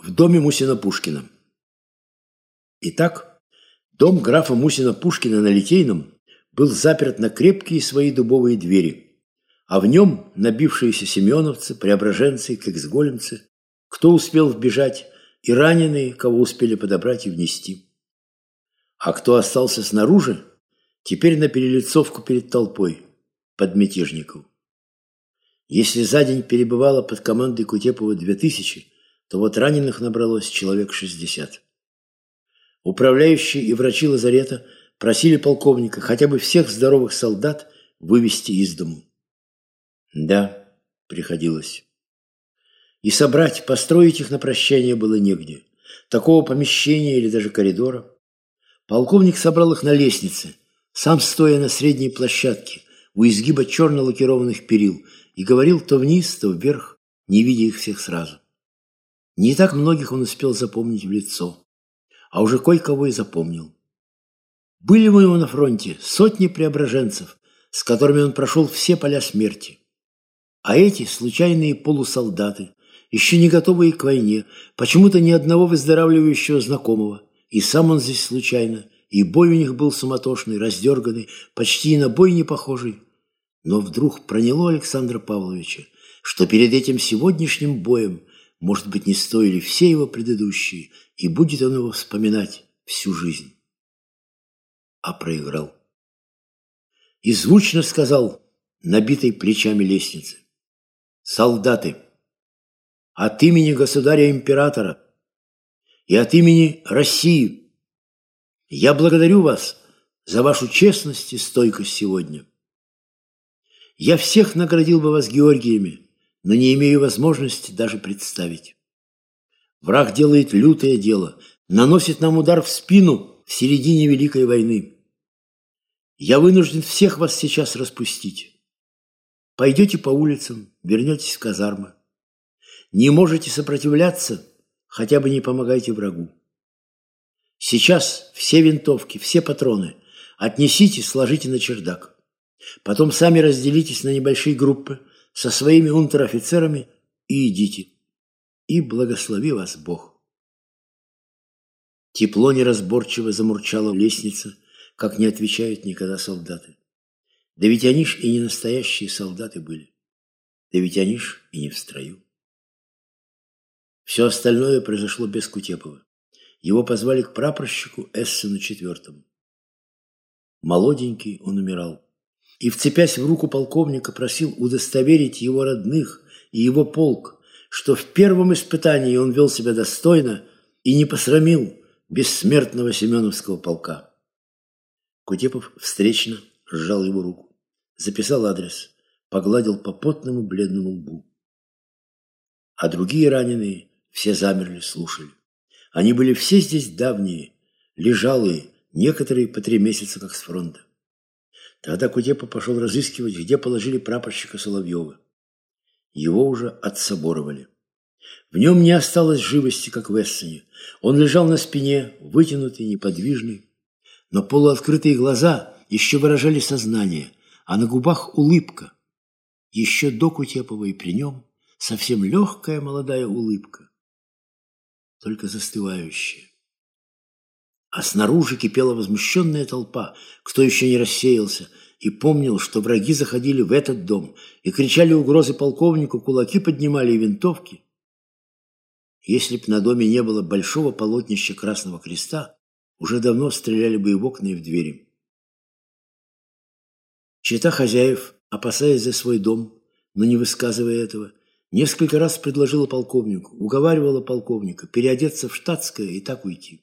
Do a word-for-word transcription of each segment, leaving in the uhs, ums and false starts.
в доме Мусина-Пушкина. Итак, дом графа Мусина-Пушкина на Литейном был заперт на крепкие свои дубовые двери, а в нем набившиеся семеновцы, преображенцы, кексголемцы, кто успел вбежать, и раненые, кого успели подобрать и внести. А кто остался снаружи, теперь на перелицовку перед толпой, под мятежников. Если за день перебывало под командой Кутепова две тысячи, то вот раненых набралось человек шестьдесят. Управляющие и врачи лазарета просили полковника хотя бы всех здоровых солдат вывести из дому. Да, приходилось. И собрать, построить их на прощание было негде. Такого помещения или даже коридора. Полковник собрал их на лестнице, сам стоя на средней площадке, у изгиба черно-лакированных перил, и говорил то вниз, то вверх, не видя их всех сразу. Не так многих он успел запомнить в лицо, а уже кое-кого и запомнил. Были у него на фронте сотни преображенцев, с которыми он прошел все поля смерти. А эти случайные полусолдаты, еще не готовые к войне, почему-то ни одного выздоравливающего знакомого, и сам он здесь случайно, и бой у них был суматошный, раздерганный, почти и на бой не похожий. Но вдруг проняло Александра Павловича, что перед этим сегодняшним боем, может быть, не стоили все его предыдущие, и будет он его вспоминать всю жизнь. А проиграл. И звучно сказал, набитой плечами лестницы: «Солдаты, от имени государя-императора и от имени России я благодарю вас за вашу честность и стойкость сегодня. Я всех наградил бы вас Георгиями, но не имею возможности даже представить. Враг делает лютое дело, наносит нам удар в спину в середине Великой войны. Я вынужден всех вас сейчас распустить. Пойдете по улицам, вернетесь в казармы. Не можете сопротивляться, хотя бы не помогайте врагу. Сейчас все винтовки, все патроны отнесите, сложите на чердак. Потом сами разделитесь на небольшие группы со своими унтер-офицерами и идите. И благослови вас Бог». Тепло неразборчиво замурчала лестница, как не отвечают никогда солдаты. Да ведь они ж и не настоящие солдаты были. Да ведь они ж и не в строю. Все остальное произошло без Кутепова. Его позвали к прапорщику Эссену четвертому. Молоденький он умирал. И, вцепясь в руку полковника, просил удостоверить его родных и его полк, что в первом испытании он вел себя достойно и не посрамил бессмертного Семеновского полка. Кутепов встречно сжал его руку, записал адрес, погладил по потному бледному лбу. А другие раненые все замерли, слушали. Они были все здесь давние, лежалые, некоторые по три месяца как с фронта. Тогда Кутепов пошел разыскивать, где положили прапорщика Соловьева. Его уже отсоборовали. В нем не осталось живости, как в Эссене. Он лежал на спине, вытянутый, неподвижный. Но полуоткрытые глаза еще выражали сознание, а на губах улыбка. Еще до Кутепова и при нем совсем легкая молодая улыбка, только застывающая. А снаружи кипела возмущенная толпа, кто еще не рассеялся, и помнил, что враги заходили в этот дом и кричали угрозы полковнику, кулаки поднимали и винтовки. Если б на доме не было большого полотнища Красного Креста, уже давно стреляли бы и в окна, и в двери. Чета хозяев, опасаясь за свой дом, но не высказывая этого, несколько раз предложила полковнику, уговаривала полковника переодеться в штатское и так уйти.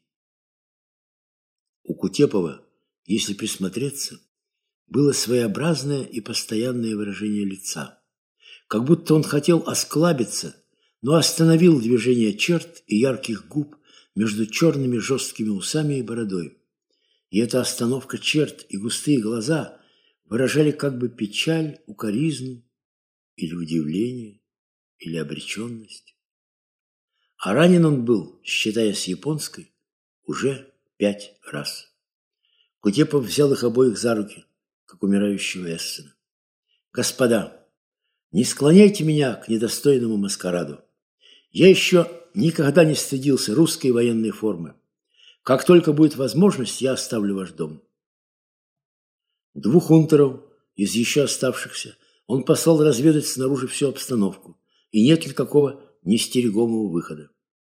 У Кутепова, если присмотреться, было своеобразное и постоянное выражение лица, как будто он хотел осклабиться, но остановил движение черт и ярких губ между черными жесткими усами и бородой. И эта остановка черт и густые глаза выражали как бы печаль, укоризну или удивление, или обреченность. А ранен он был, считая с японской, уже пять раз. Кутепов взял их обоих за руки, как умирающего Эссена. «Господа, не склоняйте меня к недостойному маскараду. Я еще никогда не стыдился русской военной формы. Как только будет возможность, я оставлю ваш дом. Двух унтеров из еще оставшихся он послал разведать снаружи всю обстановку, и нет ли какого нестерегомого выхода.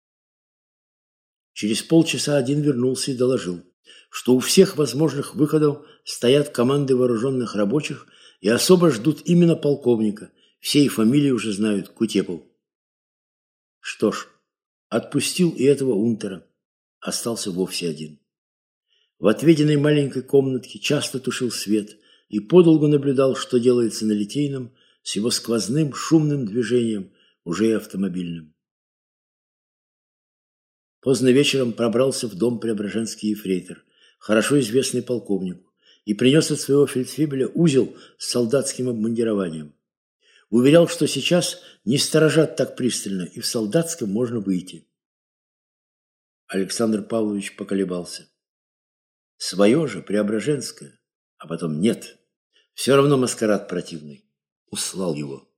Через полчаса один вернулся и доложил, что у всех возможных выходов стоят команды вооруженных рабочих и особо ждут именно полковника. Все и фамилии уже знают — Кутепов. Что ж, отпустил и этого унтера. Остался вовсе один. В отведенной маленькой комнатке часто тушил свет и подолгу наблюдал, что делается на Литейном с его сквозным шумным движением, уже и автомобильным. Поздно вечером пробрался в дом преображенский ефрейтор, хорошо известный полковнику, и принес от своего фельдфебеля узел с солдатским обмундированием. Уверял, что сейчас не сторожат так пристально, и в солдатском можно выйти. Александр Павлович поколебался. Свое же, преображенское, а потом нет. Все равно маскарад противный. Услал его.